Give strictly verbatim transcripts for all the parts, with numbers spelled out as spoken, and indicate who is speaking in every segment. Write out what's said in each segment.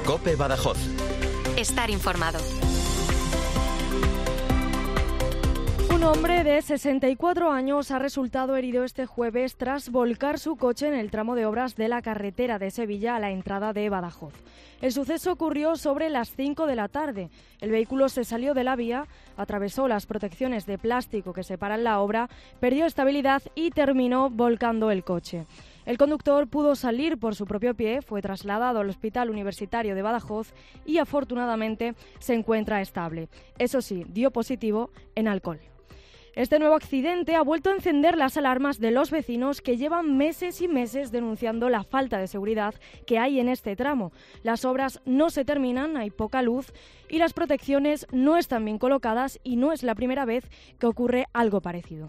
Speaker 1: COPE Badajoz.
Speaker 2: Estar informado.
Speaker 3: Un hombre de sesenta y cuatro años ha resultado herido este jueves tras volcar su coche en el tramo de obras de la carretera de Sevilla a la entrada de Badajoz. El suceso ocurrió sobre las cinco de la tarde. El vehículo se salió de la vía, atravesó las protecciones de plástico que separan la obra, perdió estabilidad y terminó volcando el coche. El conductor pudo salir por su propio pie, fue trasladado al Hospital Universitario de Badajoz y afortunadamente se encuentra estable. Eso sí, dio positivo en alcohol. Este nuevo accidente ha vuelto a encender las alarmas de los vecinos que llevan meses y meses denunciando la falta de seguridad que hay en este tramo. Las obras no se terminan, hay poca luz y las protecciones no están bien colocadas y no es la primera vez que ocurre algo parecido.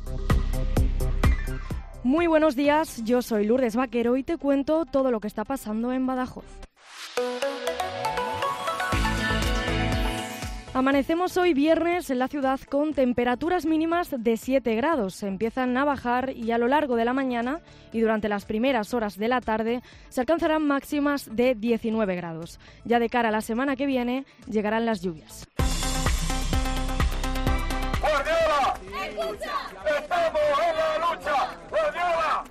Speaker 3: Muy buenos días, yo soy Lourdes Vaquero y te cuento todo lo que está pasando en Badajoz. Amanecemos hoy viernes en la ciudad con temperaturas mínimas de siete grados. Empiezan a bajar y a lo largo de la mañana y durante las primeras horas de la tarde se alcanzarán máximas de diecinueve grados. Ya de cara a la semana que viene llegarán las lluvias.
Speaker 4: ¡Guardiola! ¡Escucha! ¡Estamos en la lucha! ¡Guardiola!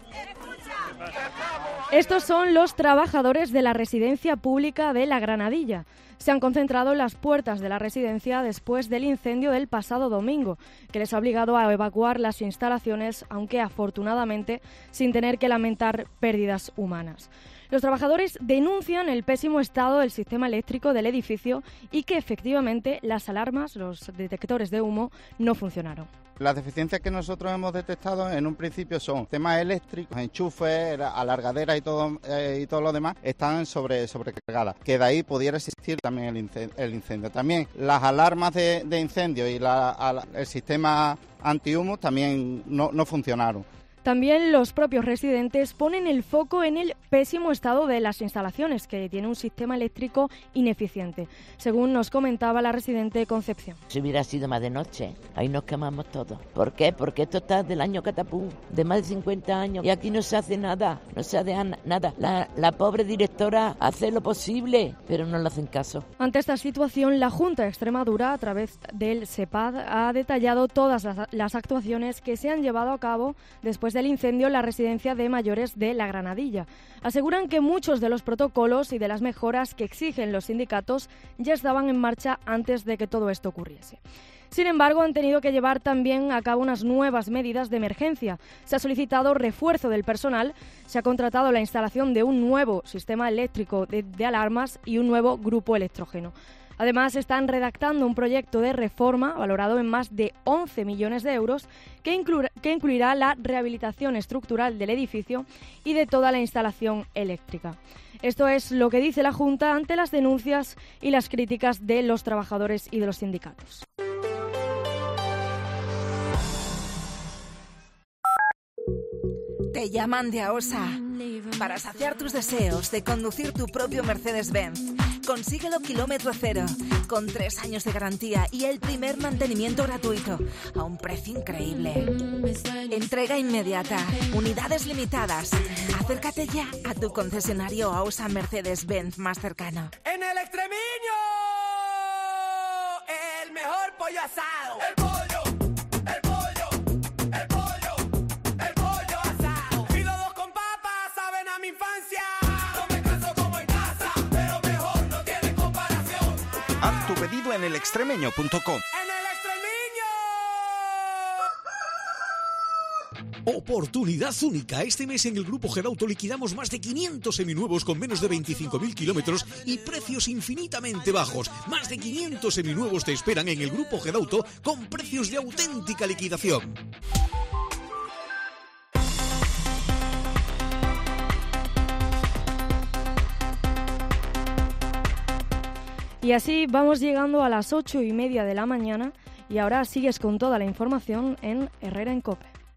Speaker 3: Estos son los trabajadores de la residencia pública de La Granadilla. Se han concentrado en las puertas de la residencia después del incendio del pasado domingo, que les ha obligado a evacuar las instalaciones, aunque afortunadamente sin tener que lamentar pérdidas humanas. Los trabajadores denuncian el pésimo estado del sistema eléctrico del edificio y que efectivamente las alarmas, los detectores de humo, no funcionaron.
Speaker 5: Las deficiencias que nosotros hemos detectado en un principio son temas eléctricos, enchufes, alargaderas y todo eh, y todo lo demás están sobre sobrecargadas, que de ahí pudiera existir también el incendio. El incendio. También las alarmas de, de incendio y la, a, el sistema antihumo también no, no funcionaron.
Speaker 3: También los propios residentes ponen el foco en el pésimo estado de las instalaciones, que tiene un sistema eléctrico ineficiente, según nos comentaba la residente Concepción.
Speaker 6: Si hubiera sido más de noche, ahí nos quemamos todos. ¿Por qué? Porque esto está del año catapum, de más de cincuenta años, y aquí no se hace nada, no se hace nada. La, la pobre directora hace lo posible, pero no le hacen caso.
Speaker 3: Ante esta situación, la Junta de Extremadura, a través del SEPAD, ha detallado todas las, las actuaciones que se han llevado a cabo después del incendio en la residencia de mayores de La Granadilla. Aseguran que muchos de los protocolos y de las mejoras que exigen los sindicatos ya estaban en marcha antes de que todo esto ocurriese. Sin embargo, han tenido que llevar también a cabo unas nuevas medidas de emergencia. Se ha solicitado refuerzo del personal, se ha contratado la instalación de un nuevo sistema eléctrico de, de alarmas y un nuevo grupo electrógeno. Además, están redactando un proyecto de reforma valorado en más de once millones de euros que, inclu- que incluirá la rehabilitación estructural del edificio y de toda la instalación eléctrica. Esto es lo que dice la Junta ante las denuncias y las críticas de los trabajadores y de los sindicatos.
Speaker 7: Te llaman de AOSA para saciar tus deseos de conducir tu propio Mercedes-Benz. Consíguelo kilómetro cero, con tres años de garantía y el primer mantenimiento gratuito, a un precio increíble. Entrega inmediata, unidades limitadas. Acércate ya a tu concesionario AOSA Mercedes-Benz más cercano.
Speaker 4: ¡En el Extremiño! ¡El mejor pollo asado! ¡El pollo!
Speaker 1: Haz tu pedido en el extremeño punto com.
Speaker 4: ¡En el Extremiño!
Speaker 8: Oportunidad única. Este mes en el Grupo Gerauto liquidamos más de quinientos seminuevos con menos de veinticinco mil kilómetros y precios infinitamente bajos. Más de quinientos seminuevos te esperan en el Grupo Gerauto con precios de auténtica liquidación.
Speaker 3: Y así vamos llegando a las ocho y media de la mañana y ahora sigues con toda la información en Herrera en COPE.